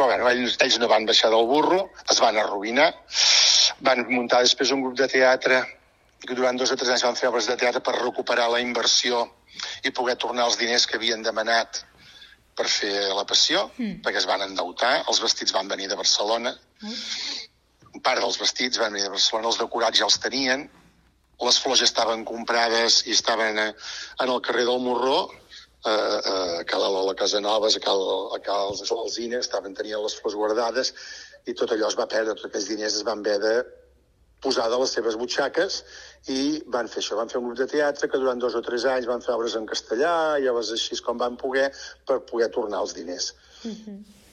Però bueno, ells no van baixar del burro, es van arruïnar, van muntar després un grup de teatre que durant 2 o 3 anys van fer obres de teatre per recuperar la inversió i poder tornar els diners que havien demanat per fer la passió, perquè es van endeutar, els vestits van venir de Barcelona, part dels vestits van venir de Barcelona, els decorats ja els tenien, les flors ja estaven comprades i estaven en el carrer del Morró, a la Casa Noves, a Cal Alzina, tenien les flors guardades i tot allò es va perdre, tots aquells diners es van haver de posar de les seves butxaques i van fer això, van fer un grup de teatre que durant 2 o 3 anys van fer obres en castellà i llavors així com van poder per poder tornar els diners.